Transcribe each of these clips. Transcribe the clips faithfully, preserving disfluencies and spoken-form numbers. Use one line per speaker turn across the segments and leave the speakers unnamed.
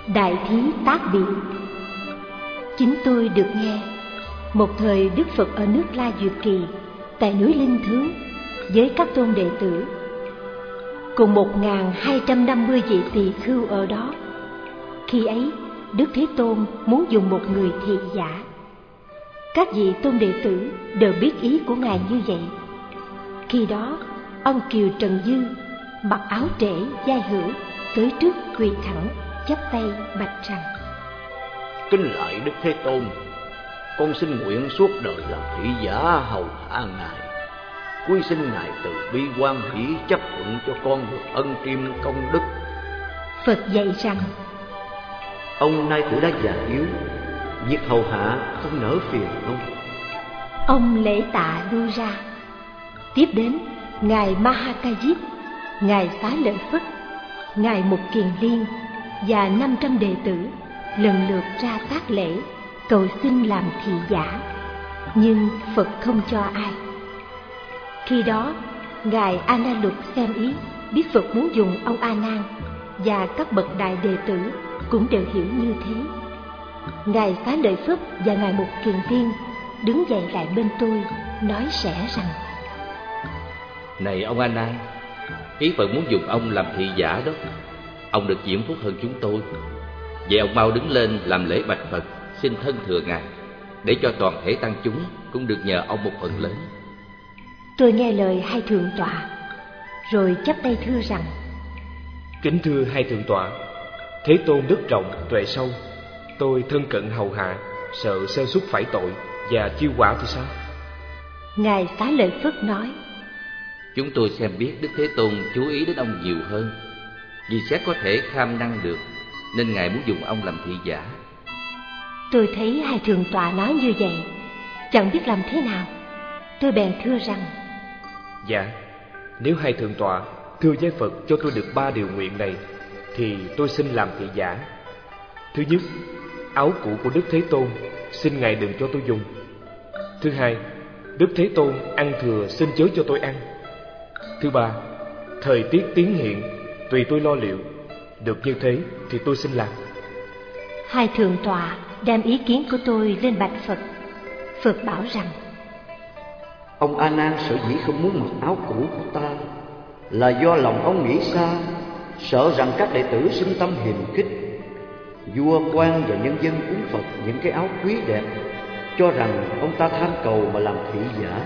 Đại thí tác biệt. Chính tôi được nghe một thời Đức Phật ở nước La Duyệt Kỳ tại núi Linh Thướng với các tôn đệ tử cùng một nghìn hai trăm năm mươi vị tỳ khưu ở đó. Khi ấy Đức Thế Tôn muốn dùng một người thị giả. Các vị tôn đệ tử đều biết ý của Ngài như vậy. Khi đó ông Kiều Trần Dư mặc áo trễ vai hữu tới trước quỳ thẳng chắp tay bạch rằng:
Kính lạy Đức Thế Tôn, con xin nguyện suốt đời làm thị giả hầu hạ Ngài. Quý xin Ngài từ bi hoan hỷ chấp thuận cho con được ân triêm công đức.
Phật dạy rằng:
Ông nay tuổi đã già yếu, việc hầu hạ không nỡ phiền ông.
Ông lễ tạ lui ra. Tiếp đến Ngài Mahakajip, Ngài Xá Lợi Phất, Ngài Mục Kiền Liên và năm trăm đệ tử lần lượt ra tác lễ cầu xin làm thị giả, nhưng Phật không cho ai. Khi đó Ngài A Na Luật xem ý, biết Phật muốn dùng ông A Nan và các bậc đại đệ tử cũng đều hiểu như thế. Ngài Xá Lợi Phất và Ngài Mục Kiền Liên đứng dậy lại bên tôi, nói sẻ rằng:
Này ông A Nan, ý Phật muốn dùng ông làm thị giả đó. Ông được diễm phúc hơn chúng tôi. Vậy ông mau đứng lên làm lễ bạch Phật, xin thân thừa Ngài, để cho toàn thể tăng chúng cũng được nhờ ông một phần lớn.
Tôi nghe lời hai thượng tọa, rồi chắp tay thưa rằng:
Kính thưa hai thượng tọa, Thế Tôn đức rộng tuệ sâu, tôi thân cận hầu hạ, sợ sơ suất phải tội và chiêu quả thì sao?
Ngài Xá Lợi Phất nói:
Chúng tôi xem biết Đức Thế Tôn chú ý đến ông nhiều hơn, vì xét có thể kham năng được, nên Ngài muốn dùng ông làm thị giả.
Tôi thấy hai thượng tọa nói như vậy, chẳng biết làm thế nào. Tôi bèn thưa rằng:
Dạ, nếu hai thượng tọa thưa với Phật cho tôi được ba điều nguyện này, thì tôi xin làm thị giả. Thứ nhất, áo cũ của Đức Thế Tôn xin Ngài đừng cho tôi dùng. Thứ hai, Đức Thế Tôn ăn thừa xin chớ cho tôi ăn. Thứ ba, thời tiết tiến hiện tùy tôi lo liệu. Được như thế thì tôi xin làm.
Hai thượng tọa đem ý kiến của tôi lên bạch Phật. Phật bảo rằng:
Ông A Nan sở dĩ không muốn mặc áo cũ của ta là do lòng ông nghĩ xa, sợ rằng các đệ tử sinh tâm hiềm khích. Vua quan và nhân dân cúng Phật những cái áo quý đẹp, cho rằng ông ta tham cầu mà làm thị giả.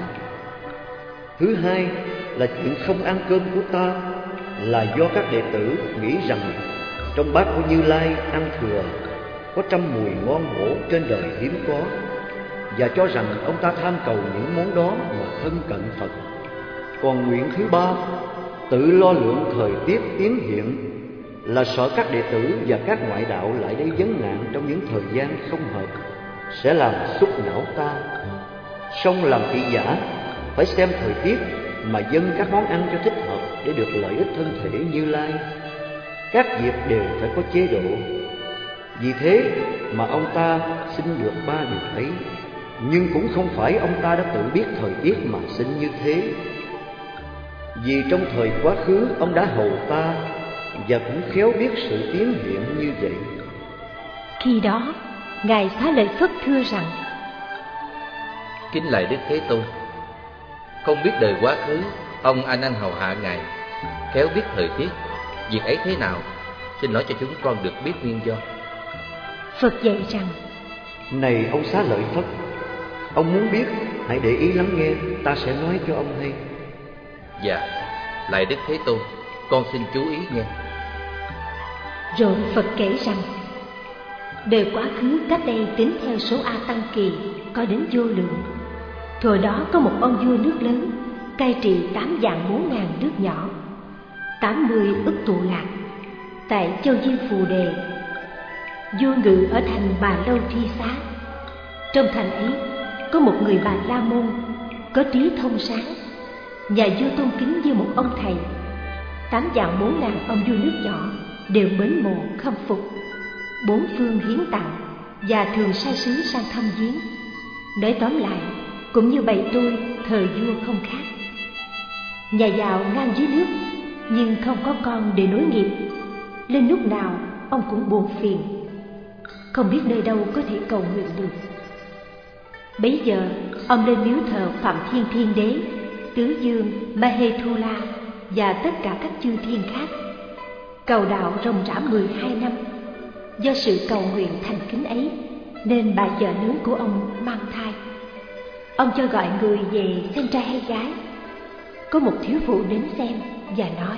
Thứ hai là chuyện không ăn cơm của ta là do các đệ tử nghĩ rằng trong bát của Như Lai ăn thừa có trăm mùi ngon bổ trên đời hiếm có, và cho rằng ông ta tham cầu những món đó mà thân cận Phật. Còn nguyện thứ ba, tự lo lượng thời tiết tiến hiện, là sợ các đệ tử và các ngoại đạo lại đây vấn nạn trong những thời gian không hợp, sẽ làm xúc não ta. Song làm thị giả phải xem thời tiết mà dâng các món ăn cho thích hợp để được lợi ích thân thể Như Lai. Các việc đều phải có chế độ. Vì thế mà ông ta xin được ba điều ấy, nhưng cũng không phải ông ta đã tự biết thời tiết mà xin như thế. Vì trong thời quá khứ ông đã hầu ta, và cũng khéo biết sự tiến hiện như vậy.
Khi đó Ngài Xá Lợi Phất thưa rằng:
Kính lạy Đức Thế Tôn, không biết đời quá khứ ông A Nan hầu hạ Ngài, khéo biết thời tiết, việc ấy thế nào, xin nói cho chúng con được biết nguyên do.
Phật dạy rằng:
Này ông Xá Lợi Phất, ông muốn biết, hãy để ý lắng nghe, ta sẽ nói cho ông hay.
Dạ, lạy Đức Thế Tôn, con xin chú ý nghe.
Rồi Phật kể rằng: đời quá khứ cách đây tính theo số A Tăng Kỳ có đến vô lượng. Thời đó có một ông vua nước lớn cai trị tám vạn bốn ngàn nước nhỏ, tám mươi ức tụ lạc tại châu Diêm Phù Đề. Vua ngự ở thành Bà Lâu Thi Xá. Trong thành ấy có một người Bà La Môn có trí thông sáng, nhà vua tôn kính như một ông thầy. Tám vạn bốn ngàn ông vua nước nhỏ đều mến mộ khâm phục, bốn phương hiến tặng và thường sai sứ sang thăm viếng. Nói tóm lại, cũng như bầy tôi thời vua không khác. Nhà giàu ngang dưới nước nhưng không có con để nối nghiệp. Lên lúc nào ông cũng buồn phiền, không biết nơi đâu có thể cầu nguyện được. Bấy giờ ông lên miếu thờ Phạm Thiên Thiên Đế, Tứ Dương, Mahethula và tất cả các chư thiên khác, cầu đạo ròng rã mười hai năm. Do sự cầu nguyện thành kính ấy nên bà vợ lớn của ông mang thai. Ông cho gọi người về xem trai hay gái. Có một thiếu phụ đến xem và nói: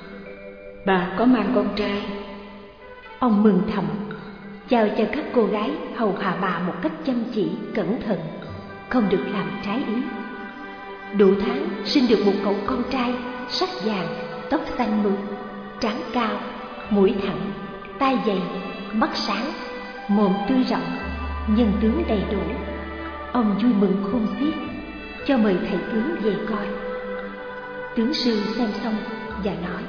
bà có mang con trai. Ông mừng thầm, chào cho các cô gái hầu hạ bà một cách chăm chỉ, cẩn thận, không được làm trái ý. Đủ tháng sinh được một cậu con trai, sắc vàng, tóc xanh mượt, trán cao, mũi thẳng, tai dày, mắt sáng, mồm tươi rộng, nhân tướng đầy đủ. Ông vui mừng khôn xiết, cho mời thầy tướng về coi. Tướng sư xem xong và nói: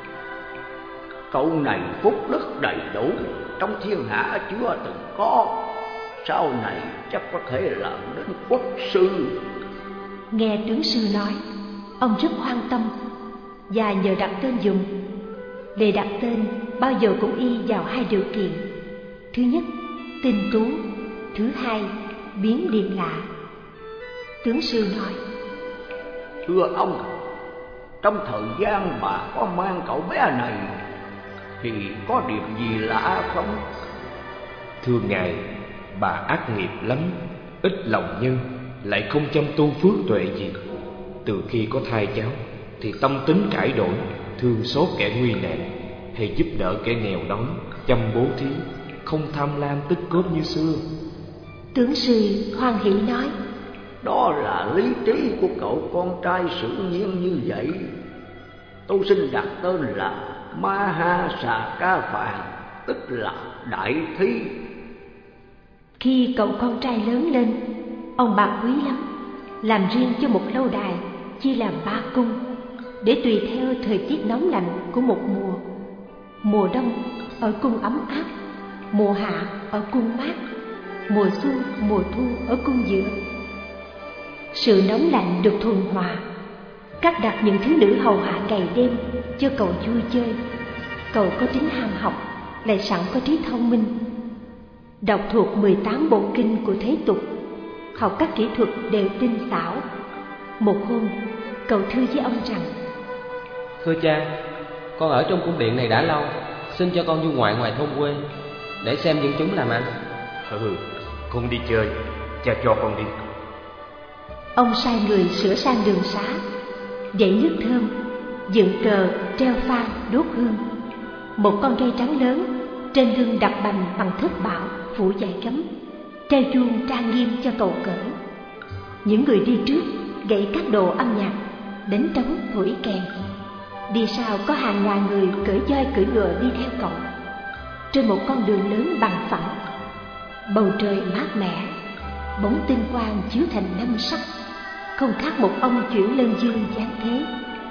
cậu này phúc đức đầy đủ, trong thiên hạ chưa từng có, sau này chắc có thể làm đến quốc sư.
Nghe tướng sư nói, ông rất hoan tâm và nhờ đặt tên dùng. Lệ đặt tên bao giờ cũng y vào hai điều kiện: thứ nhất, tinh tú; thứ hai, biến điềm lạ. Tướng sư nói:
thưa ông, trong thời gian bà có mang cậu bé này thì có điểm gì lạ không?
Thưa ngài, bà ác nghiệp lắm, ít lòng nhân, lại không chăm tu phước tuệ gì. Từ khi có thai cháu thì tâm tính cải đổi, thương xót kẻ nguy nạn, hay giúp đỡ kẻ nghèo đói, chăm bố thí, không tham lam tích cóp như xưa.
Tướng sư hoan hỷ nói:
đó là lý trí của cậu con trai sự nhiên như vậy. Tôi xin đặt tên là Mahasakaphan, tức là đại thí.
Khi cậu con trai lớn lên, ông bạc quý lắm, làm riêng cho một lâu đài, chia làm ba cung, để tùy theo thời tiết nóng lạnh của một mùa. Mùa đông ở cung ấm áp, mùa hạ ở cung mát, mùa xuân, mùa thu ở cung giữa. Sự nóng lạnh được thuần hòa, cắt đặt những thiếu nữ hầu hạ ngày đêm cho cậu vui chơi. Cậu có tính ham học, lại sẵn có trí thông minh, đọc thuộc mười tám bộ kinh của thế tục, học các kỹ thuật đều tinh xảo. Một hôm, cậu thưa với ông rằng:
thưa cha, con ở trong cung điện này đã lâu, xin cho con du ngoại ngoài thôn quê để xem dân chúng làm ăn.
Ừ, con đi chơi, cha cho con đi.
Ông sai người sửa sang đường xá, dậy nước thơm, dựng cờ, treo phan, đốt hương. Một con cây trắng lớn, trên lưng đặt bành bằng thất bảo phủ dải gấm, treo chuông trang nghiêm cho cầu cỡ. Những người đi trước gậy các đồ âm nhạc, đánh trống, thổi kèn. Đi sau có hàng ngàn người cưỡi voi cưỡi ngựa đi theo cậu. Trên một con đường lớn bằng phẳng, bầu trời mát mẻ, bóng tinh quang chiếu thành năm sắc, không khác một ông chuyển lân dương giáng thế.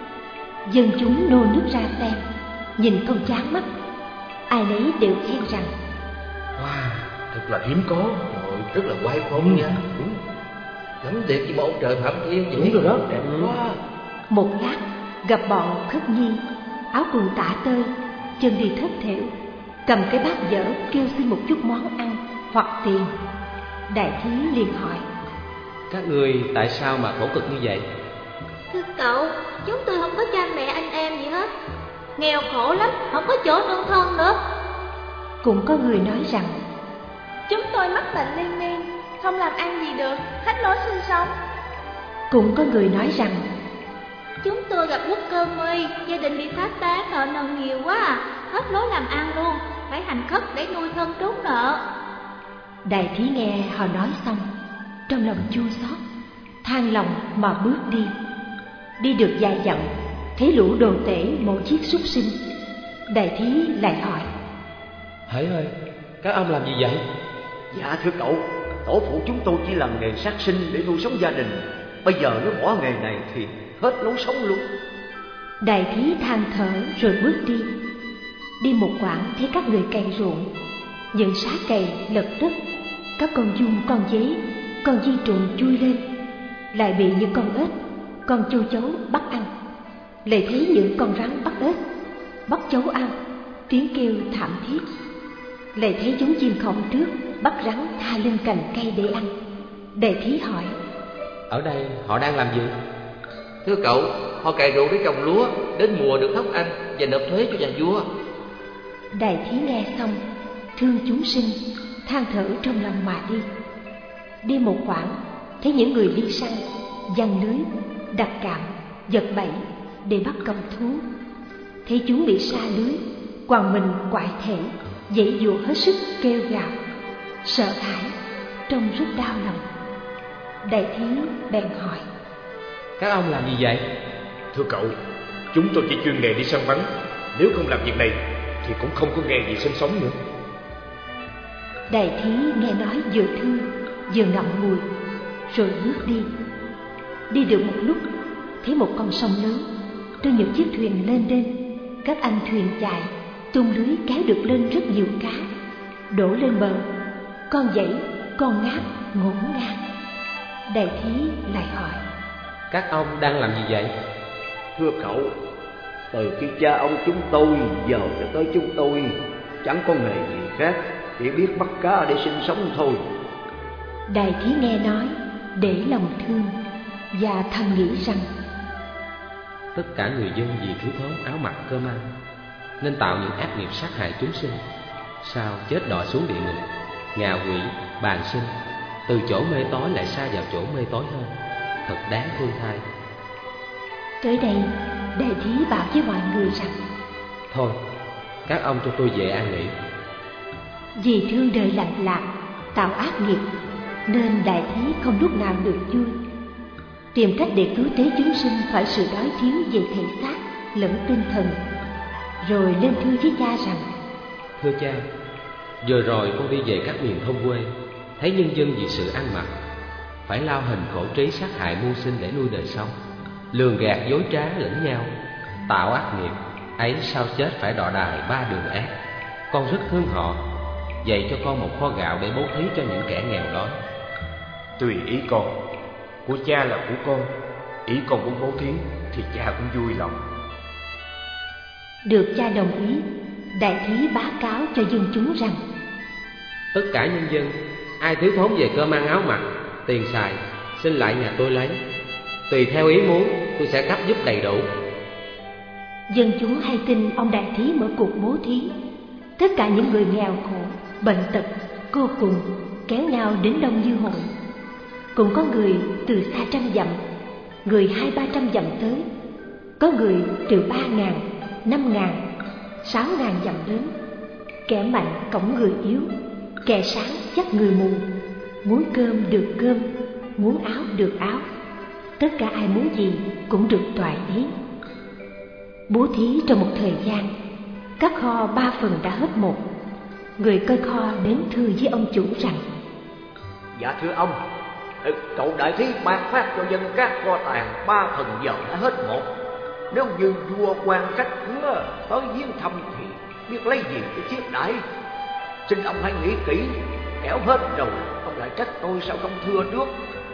Dân chúng nô nức ra xem, nhìn không chán mắt, ai nấy đều khen rằng:
wow, thật là hiếm có, Ôi, rất là oai phong nha. Đúng, lắm đẹp với bầu trời Phạm Thiên vậy.
Đúng rồi đó,
đẹp quá.
Một lát gặp bọn Khất Nhi, áo quần tả tơi, chân đi thất thểu, cầm cái bát dở kêu xin một chút món ăn hoặc tiền. Đại thí liền hỏi:
các người tại sao mà khổ cực như vậy?
Thưa cậu, chúng tôi không có cha mẹ anh em gì hết, nghèo khổ lắm, không có chỗ nương thân nữa.
Cũng có người nói rằng:
chúng tôi mắc bệnh liên miên, không làm ăn gì được, hết lối sinh sống.
Cũng có người nói rằng:
chúng tôi gặp quốc cơ nguy, gia đình bị phá tán, nợ nần nhiều quá à, hết lối làm ăn luôn, phải hành khất để nuôi thân trốn nợ.
Đại thí nghe họ nói xong, trong lòng chua xót, than lòng mà bước đi. Đi được vài dặm, thấy lũ đồ tể mổ chiếc súc sinh. Đại thí lại hỏi:
Hỡi ơi, các ông làm gì vậy?
Dạ thưa cậu, tổ phụ chúng tôi chỉ làm nghề sát sinh để nuôi sống gia đình. Bây giờ nếu bỏ nghề này thì hết lối sống luôn.
Đại thí than thở rồi bước đi. Đi một quãng thấy các người cày ruộng, những sá cày lật đất, các con giun, con dế, con di trùng chui lên, lại bị những con ếch, con châu chấu bắt ăn. Lại thấy những con rắn bắt ếch, bắt chấu ăn, tiếng kêu thảm thiết. Lại thấy chúng chim khổng trước bắt rắn tha lên cành cây để ăn. Đại thí hỏi:
Ở đây họ đang làm gì?
Thưa cậu, họ cày ruộng để trồng lúa, đến mùa được thóc ăn và nộp thuế cho nhà vua.
Đại thí nghe xong, thương chúng sinh, than thở trong lòng mà đi. Đi một quãng, thấy những người đi săn giăng lưới, đặt cạm, giật bẫy để bắt cầm thú. Thấy chúng bị sa lưới, quằn mình quại thể, giãy giụa hết sức kêu gào, sợ hãi, trông rất đau lòng. Đại thí bèn hỏi:
Các ông làm gì vậy?
Thưa cậu, chúng tôi chỉ chuyên nghề đi săn bắn. Nếu không làm việc này thì cũng không có nghề gì sinh sống nữa.
Đại thí nghe nói vừa thương vừa ngậm ngùi, rồi bước đi. Đi được một lúc, thấy một con sông lớn, trên những chiếc thuyền lên đên. Các anh thuyền chài tung lưới kéo được lên rất nhiều cá, đổ lên bờ. Con dãy, con ngáp ngổn ngang. Đại thí lại hỏi:
Các ông đang làm gì vậy?
Thưa cậu, từ khi cha ông chúng tôi giờ cho tới chúng tôi chẳng có nghề gì khác, chỉ biết bắt cá để sinh sống thôi.
Đại thí nghe nói để lòng thương và thầm nghĩ rằng
tất cả người dân vì thiếu thốn áo mặc cơm ăn nên tạo những ác nghiệp sát hại chúng sinh, sao chết đọa xuống địa ngục, ngạ quỷ, bàn sinh, từ chỗ mê tối lại xa vào chỗ mê tối hơn, thật đáng thương thay.
Tới đây, đại thí bảo với mọi người rằng:
Thôi, các ông cho tôi về an nghỉ.
Vì thương đời lạnh lạc, tạo ác nghiệp, nên đại thí không lúc nào được vui. Tìm cách để cứu tế chúng sinh khỏi sự đói thiếu về thể xác lẫn tinh thần. Rồi lên thư với cha rằng:
Thưa cha, vừa rồi con đi về các miền thôn quê, thấy nhân dân vì sự ăn mặc phải lao hình khổ trí sát hại mưu sinh để nuôi đời sống, lường gạt dối trá lẫn nhau, tạo ác nghiệp ấy, sao chết phải đọa đài ba đường ác. Con rất thương họ, dạy cho con một kho gạo để bố thí cho những kẻ nghèo đói.
Tùy ý con, của cha là của con, ý con muốn bố thí thì cha cũng vui lòng.
Được cha đồng ý, đại thí bá cáo cho dân chúng rằng:
Tất cả nhân dân ai thiếu thốn về cơm ăn áo mặc, tiền xài, xin lại nhà tôi lấy, tùy theo ý muốn tôi sẽ cấp giúp đầy đủ.
Dân chúng hay tin ông đại thí mở cuộc bố thí. Tất cả những người nghèo khổ, bệnh tật, cô cùng kéo nhau đến đông như hội. Cũng có người từ xa trăm dặm, người hai ba trăm dặm tới, có người từ ba ngàn, năm ngàn, sáu ngàn dặm đến. Kẻ mạnh cõng người yếu, kẻ sáng dắt người mù. Muốn cơm được cơm, muốn áo được áo. Tất cả ai muốn gì cũng được toại ý. Bố thí trong một thời gian, các kho ba phần đã hết một. Người coi kho đến thưa với ông chủ rằng:
Dạ thưa ông, cậu đại thí ban phát cho dân các kho tàng ba phần giờ đã hết một. Nếu như vua quan khách khứa tới viếng thăm thì biết lấy gì để chiết đãi. Xin ông hãy nghĩ kỹ, kẻo hết rồi ông lại trách tôi sao không thưa trước.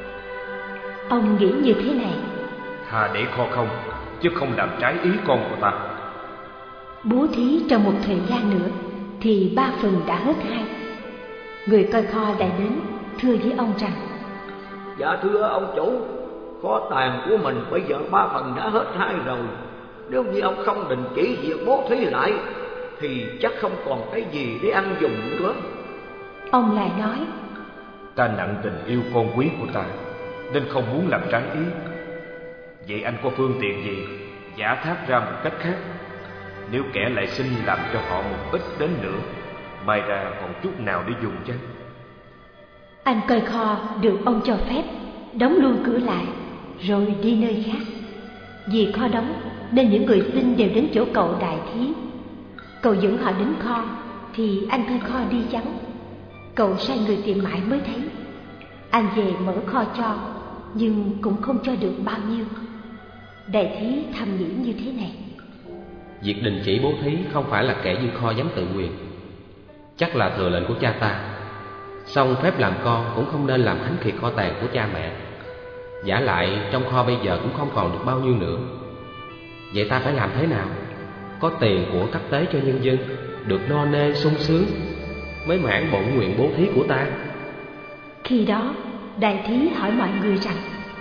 Ông nghĩ như thế này:
Thà để kho không, chứ không làm trái ý con của ta.
Bố thí trong một thời gian nữa thì ba phần đã hết hai. Người coi kho lại đến thưa với ông rằng:
Dạ thưa ông chủ, kho tàng của mình bây giờ ba phần đã hết hai rồi. Nếu như ông không đình chỉ việc bố thí lại thì chắc không còn cái gì để ăn dùng nữa.
Ông lại nói:
Ta nặng tình yêu con quý của ta nên không muốn làm trái ý. Vậy anh có phương tiện gì giả thác ra một cách khác? Nếu kẻ lại xin làm cho họ một ít đến nữa, mai ra còn chút nào để dùng chăng?
Anh coi kho được ông cho phép đóng luôn cửa lại rồi đi nơi khác. Vì kho đóng nên những người xin đều đến chỗ cậu đại thí. Cậu dẫn họ đến kho thì anh coi kho đi vắng. Cậu sai người tìm mãi mới thấy. Anh về mở kho cho, nhưng cũng không cho được bao nhiêu. Đại thí thầm nghĩ như thế này:
Việc đình chỉ bố thí không phải là kẻ dư kho dám tự quyền, chắc là thừa lệnh của cha ta. Song phép làm con cũng không nên làm thánh khiệt kho tàng của cha mẹ. Giả lại trong kho bây giờ cũng không còn được bao nhiêu nữa. Vậy ta phải làm thế nào? có tiền của cấp tế cho nhân dân, được no nê sung sướng, mới mãn bổn nguyện bố thí của ta.
Khi đó đại thí hỏi mọi người rằng: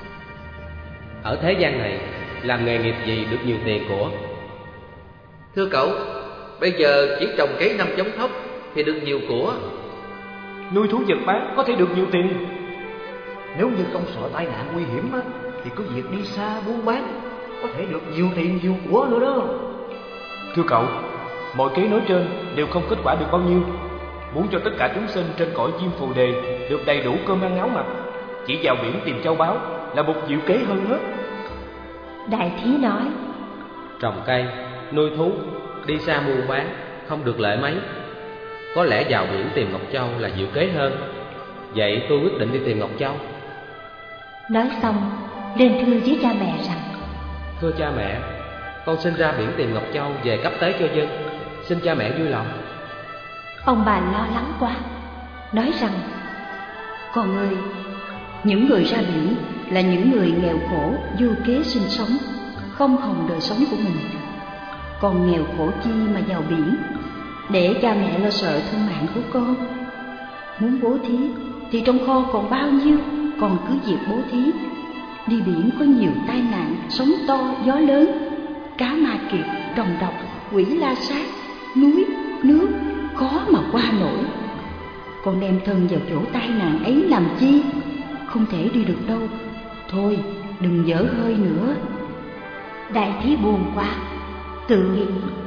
ở thế gian này làm nghề nghiệp gì được nhiều tiền của?
Thưa cậu, bây giờ chỉ trồng cấy năm giống thóc thì được nhiều của.
Nuôi thú vật bán có thể được nhiều tiền.
Nếu như không sợ tai nạn nguy hiểm á, thì cứ việc đi xa buôn bán, có thể được nhiều tiền nhiều của nữa đó.
Thưa cậu, mọi kế nói trên đều không kết quả được bao nhiêu. Muốn cho tất cả chúng sinh trên cõi Diêm Phù Đề được đầy đủ cơm ăn áo mặc, chỉ vào biển tìm châu báu là một diệu kế hơn hết.
Đại thí nói:
trồng cây, nuôi thú, đi xa buôn bán không được lợi mấy. Có lẽ vào biển tìm Ngọc Châu là diệu kế hơn. Vậy tôi quyết định đi tìm Ngọc Châu.
Nói xong lên thưa với cha mẹ rằng:
thưa cha mẹ, con xin ra biển tìm Ngọc Châu về cấp tế cho dân, xin cha mẹ vui lòng.
Ông bà lo lắng quá, nói rằng:
con ơi, những người ra biển là những người nghèo khổ vô kế sinh sống, không hòng đời sống của mình. Con nghèo khổ chi mà vào biển, để cha mẹ lo sợ thân mạng của con. Muốn bố thí thì trong kho còn bao nhiêu, con cứ việc bố thí. Đi biển có nhiều tai nạn, sóng to, gió lớn, cá ma kiệt, rồng độc, quỷ la sát, núi, nước, khó mà qua nổi. Con đem thân vào chỗ tai nạn ấy làm chi? Không thể đi được đâu. Thôi, đừng dở hơi nữa.
Đại thí buồn quá, tự nghĩ: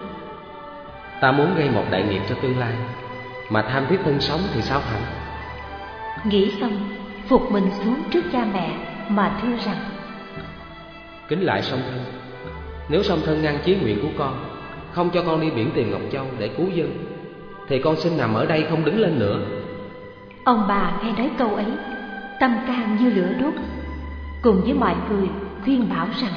ta muốn gây một đại nghiệp cho tương lai, mà tham thiết thân sống thì sao thành?
Nghĩ xong, phục mình xuống trước cha mẹ mà thưa rằng:
kính lại song thân, nếu song thân ngăn chí nguyện của con, không cho con đi biển tìm Ngọc Châu để cứu dân, thì con xin nằm ở đây không đứng lên nữa.
Ông bà nghe nói câu ấy, tâm can như lửa đốt, cùng với mọi người khuyên bảo rằng: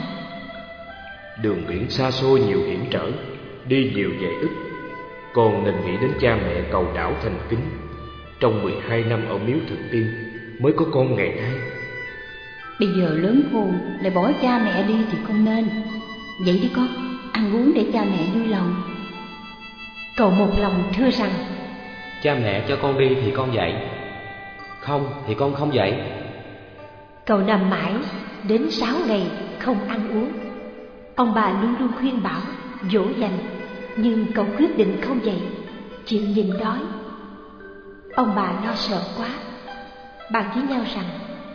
đường biển xa xôi nhiều hiểm trở, đi nhiều về ít. Con nên nghĩ đến cha mẹ cầu đảo thành kính. Trong mười hai năm ở miếu Thực Tiên mới có con ngày nay.
Bây giờ lớn khôn lại bỏ cha mẹ đi thì không nên. Vậy đi con, ăn uống để cha mẹ vui lòng.
Cậu một lòng thưa rằng:
cha mẹ cho con đi thì con dậy, không thì con không dậy.
Cậu nằm mãi đến sáu ngày không ăn uống. Ông bà luôn luôn khuyên bảo, dỗ dành, nhưng cậu quyết định không dậy, chịu nhịn đói. Ông bà lo sợ quá, bàn với nhau rằng: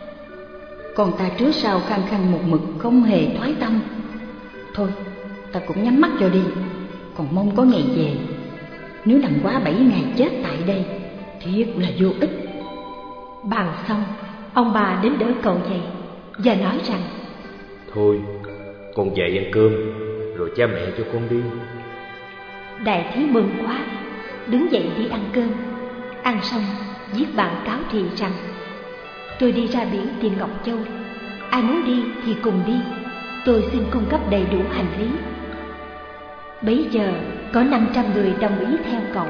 con ta trước sau khăng khăng một mực, không hề thoái tâm. Thôi, ta cũng nhắm mắt cho đi, còn mong có ngày về. Nếu nằm quá bảy ngày chết tại đây, thiệt là vô ích.
Bàn xong, ông bà đến đỡ cậu dậy và nói rằng:
thôi, con dậy ăn cơm, rồi cha mẹ cho con đi.
Đại thí mừng quá, đứng dậy đi ăn cơm. Ăn xong, viết bản cáo thị rằng: tôi đi ra biển tìm Ngọc Châu, ai muốn đi thì cùng đi, tôi xin cung cấp đầy đủ hành lý. Bấy giờ có năm trăm người đồng ý theo cậu.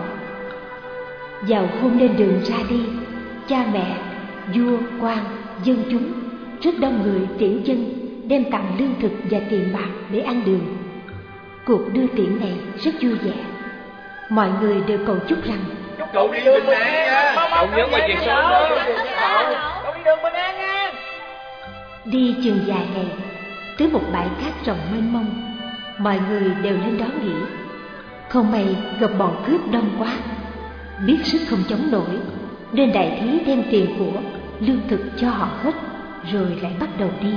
Vào hôm lên đường ra đi, cha mẹ, vua, quan, dân chúng, rất đông người tiễn chân, đem tặng lương thực và tiền bạc để ăn đường. Cuộc đưa tiễn này rất vui vẻ. Mọi người đều cầu chúc rằng:
chúc cậu đi đường bình an nha, cậu nhớ mà về sớm đó. Cậu đi đường bình an nha.
Đi chừng vài ngày, tới một bãi cát rộng mênh mông, mọi người đều lên đó nghỉ. Không may gặp bọn cướp đông quá, biết sức không chống nổi, nên đại thí đem tiền của, lương thực cho họ hết, rồi lại bắt đầu đi.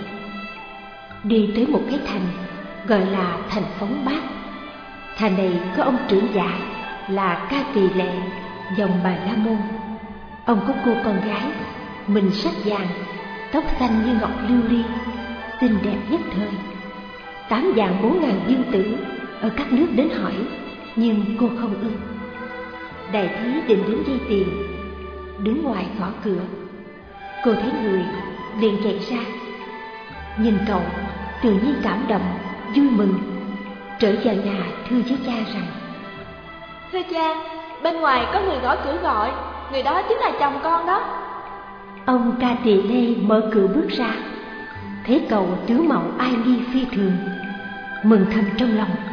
Đi tới một cái thành gọi là thành Phóng Bát. Thành này có ông trưởng giả là Ca Tỳ Lệ, dòng Bà La Môn. Ông có cô con gái, mình sắc vàng, tóc xanh như ngọc lưu ly, xinh đẹp nhất thời. Tám vạn bốn ngàn dương tử ở các nước đến hỏi, nhưng cô không ưng. Đại thí định đến vay tiền, đứng ngoài gõ cửa. Cô thấy người liền chạy ra, nhìn cậu tự nhiên cảm động, vui mừng, trở vào nhà thưa với cha rằng:
thưa cha, bên ngoài có người gõ cửa gọi, người đó chính là chồng con đó.
Ông Ca Tỳ Lê mở cửa bước ra, thấy cậu tướng mạo ai nghi phi thường, mừng thầm trong lòng,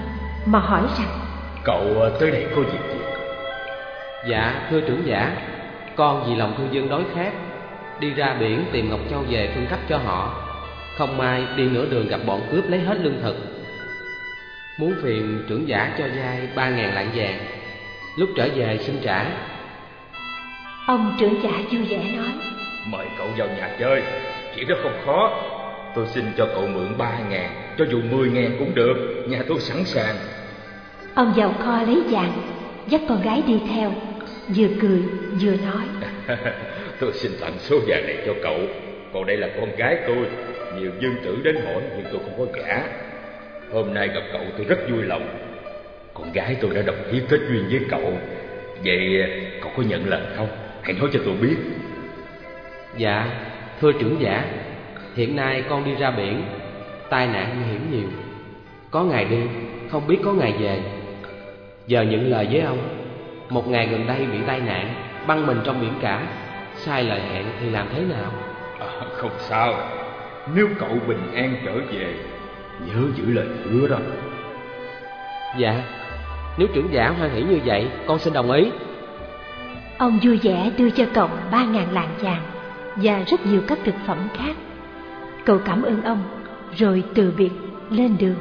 mà hỏi rằng:
Cậu tới đây có việc gì?
Dạ thưa trưởng giả, con vì lòng thương dân đói khát, đi ra biển tìm Ngọc Châu về phân cấp cho họ. Không may đi nửa đường gặp bọn cướp lấy hết lương thực. Muốn phiền trưởng giả cho vay ba ngàn lạng vàng, lúc trở về xin trả.
Ông trưởng giả vui vẻ nói:
Mời cậu vào nhà chơi, chuyện đó không khó. Tôi xin cho cậu mượn ba ngàn, cho dù mười ngàn cũng được, nhà tôi sẵn sàng.
Ông vào kho lấy vàng, dắt con gái đi theo, vừa cười vừa nói:
Tôi xin tặng số vàng này cho cậu. Còn đây là con gái tôi. Nhiều dương tử đến hỏi nhưng tôi không có gả. Hôm nay gặp cậu tôi rất vui lòng. Con gái tôi đã đồng ý kết duyên với cậu. Vậy cậu có nhận lời không? Hãy nói cho tôi biết.
Dạ thưa trưởng giả, hiện nay con đi ra biển, tai nạn nguy hiểm nhiều, có ngày đi không biết có ngày về. Giờ nhận lời với ông, một ngày gần đây bị tai nạn, băng mình trong biển cả, sai lời hẹn thì làm thế nào?
À, không sao. Nếu cậu bình an trở về, nhớ giữ lời hứa đó.
Dạ, nếu trưởng giả hoan hỷ như vậy, con xin đồng ý.
Ông vui vẻ đưa cho cậu ba ngàn lạng vàng và rất nhiều các thực phẩm khác. Cậu cảm ơn ông rồi từ biệt lên đường.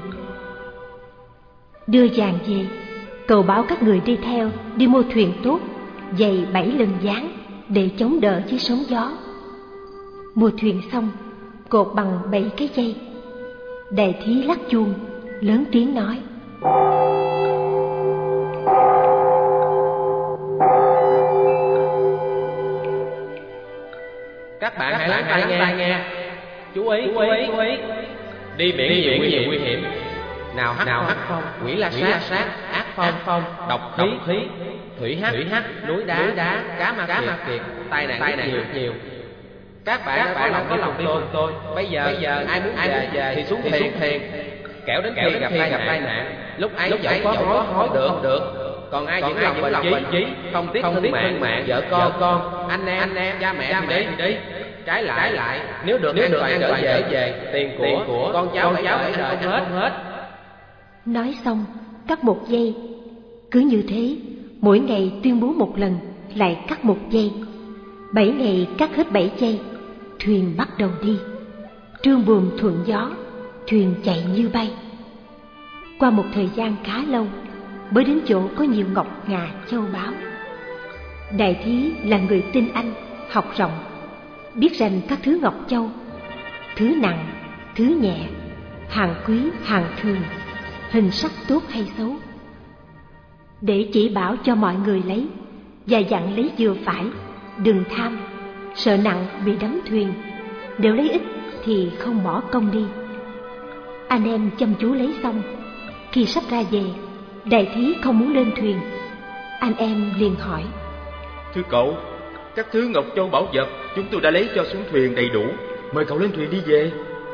Đưa vàng về, cậu bảo các người đi theo đi mua thuyền tốt, dày bảy lần ván để chống đỡ với sóng gió. Mua thuyền xong, cột bằng bảy cái dây. Đại thí lắc chuông, lớn tiếng nói:
Các bạn hãy lắng tai nghe, nghe. Chú ý, chú ý, chú ý. Đi biển nhiều nguy hiểm, nguy hiểm. Nào hắc, nào hắc phong, quỷ la sát, sát, ác phong, phong, độc khí, khí, thủy hắc, thủy hắc, núi đá, núi đá, cá ma, cá ma kiệt, tai nạn, tai nạn nhiều, nhiều. Các bạn, các bạn có lòng tôi, tôi. Bây giờ, bây giờ ai muốn ai về, về thì xuống thuyền, thuyền. Kẻo đến khi gặp tai gặp tai nạn, lúc ấy dẫu có hối, hối được, được. Còn ai vẫn lòng bền chí, không tiếc thân mạng, mạng, vợ con, con, anh em, anh em, cha mẹ thì đi, đi. Trái lại, trái lại, nếu được nếu được an toàn trở về, tiền của, tiền của con cháu con cháu phải đợi không hết, hết.
Nói xong, cắt một dây. Cứ như thế, mỗi ngày tuyên bố một lần, lại cắt một dây. Bảy ngày cắt hết bảy dây, thuyền bắt đầu đi. Trương buồm thuận gió, thuyền chạy như bay. Qua một thời gian khá lâu, mới đến chỗ có nhiều ngọc ngà châu báu. Đại thí là người tinh anh, học rộng, biết rành các thứ ngọc châu, thứ nặng, thứ nhẹ, hàng quý, hàng thường, hình sắc tốt hay xấu, để chỉ bảo cho mọi người lấy, và dặn lấy vừa phải, đừng tham, sợ nặng bị đắm thuyền, nếu lấy ít thì không bỏ công đi. Anh em chăm chú lấy xong, khi sắp ra về, đại thí không muốn lên thuyền. Anh em liền hỏi:
Thưa cậu, các thứ ngọc châu bảo vật chúng tôi đã lấy cho xuống thuyền đầy đủ, mời cậu lên thuyền đi về.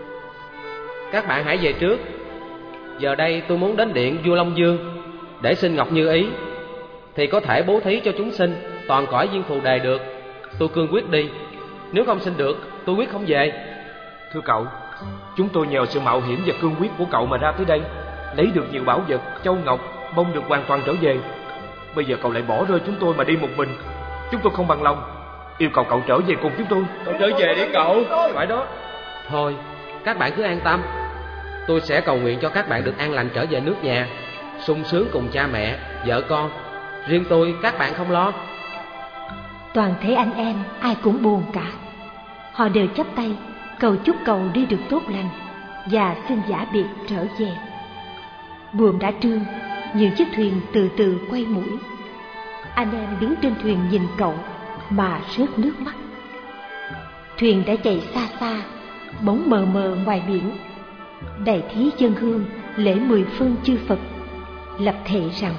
Các bạn hãy về trước. Giờ đây tôi muốn đến điện vua Long Dương để xin ngọc như ý, thì có thể bố thí cho chúng sinh toàn cõi viên phù đề được. Tôi cương quyết đi. Nếu không xin được, tôi quyết không về.
Thưa cậu, chúng tôi nhờ sự mạo hiểm và cương quyết của cậu mà ra tới đây, lấy được nhiều bảo vật, châu ngọc, mong được hoàn toàn trở về. Bây giờ cậu lại bỏ rơi chúng tôi mà đi một mình. Chúng tôi không bằng lòng, yêu cầu cậu trở về cùng chúng tôi.
Cậu trở về đi cậu.
Phải đó.
Thôi, các bạn cứ an tâm. Tôi sẽ cầu nguyện cho các bạn được an lành trở về nước nhà, sung sướng cùng cha mẹ, vợ con. Riêng tôi, các bạn không lo.
Toàn thể anh em ai cũng buồn cả. Họ đều chắp tay cầu chúc cậu đi được tốt lành và xin giả biệt trở về. Buồm đã trương, những chiếc thuyền từ từ quay mũi. Anh em đứng trên thuyền nhìn cậu mà rớt nước mắt. Thuyền đã chạy xa xa, bóng mờ mờ ngoài biển. Đại thí dân hương lễ mười phương chư Phật, lập thệ rằng: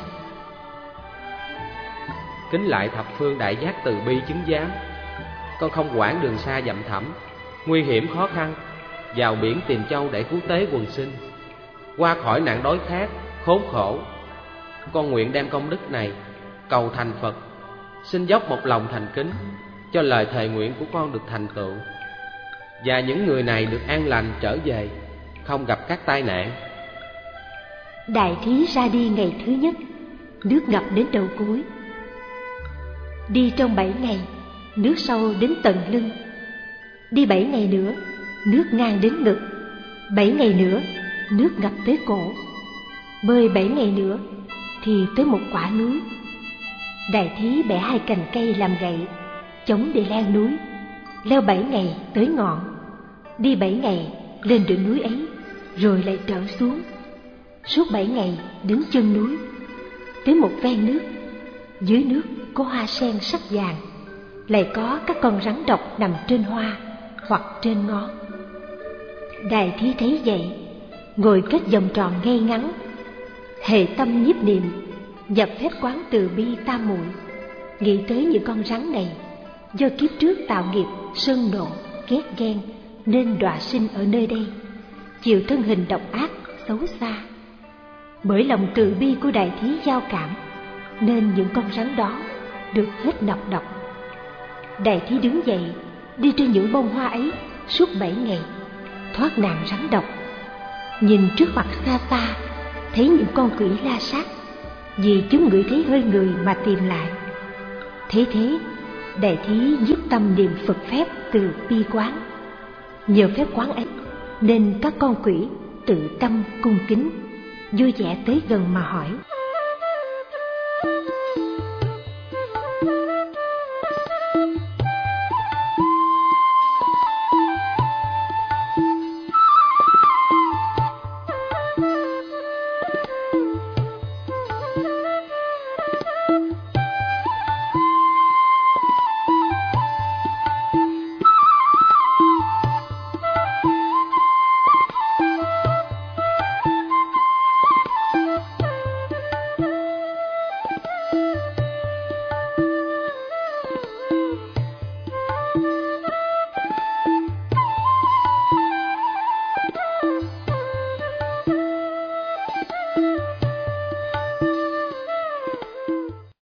Kính lại thập phương đại giác từ bi chứng giám. Con không quản đường xa dặm thẳm, nguy hiểm khó khăn, vào biển tìm châu để cứu tế quần sinh, qua khỏi nạn đói khát, khốn khổ. Con nguyện đem công đức này cầu thành Phật, xin dốc một lòng thành kính cho lời thề nguyện của con được thành tựu, và những người này được an lành trở về, không gặp các tai nạn.
Đại thí ra đi ngày thứ nhất, nước ngập đến đầu gối. Đi trong bảy ngày, nước sâu đến tận lưng. Đi bảy ngày nữa, nước ngang đến ngực. Bảy ngày nữa, nước ngập tới cổ. Bơi bảy ngày nữa thì tới một quả núi. Đại thí bẻ hai cành cây làm gậy, chống để leo núi. Leo bảy ngày tới ngọn. Đi bảy ngày lên đỉnh núi ấy, rồi lại trở xuống. Suốt bảy ngày đến chân núi. Tới một ven nước, dưới nước có hoa sen sắc vàng, lại có các con rắn độc nằm trên hoa hoặc trên ngón. Đại thí thấy vậy, ngồi kết vòng tròn ngay ngắn, hề tâm nhiếp niệm, nhập phép quán từ bi tam muội, nghĩ tới những con rắn này do kiếp trước tạo nghiệp sân nộ ghét ghen nên đọa sinh ở nơi đây, chịu thân hình độc ác xấu xa. Bởi lòng từ bi của đại thí giao cảm nên những con rắn đó được hết nọc độc. Đại thí đứng dậy, đi trên những bông hoa ấy suốt bảy ngày, thoát nạn rắn độc. Nhìn trước mặt xa xa, thấy những con quỷ la sát, vì chúng ngửi thấy hơi người mà tìm lại. Thế thế, đại thí nhiếp tâm niệm Phật phép từ bi quán. Nhờ phép quán ấy nên các con quỷ tự tâm cung kính, vui vẻ tới gần mà hỏi: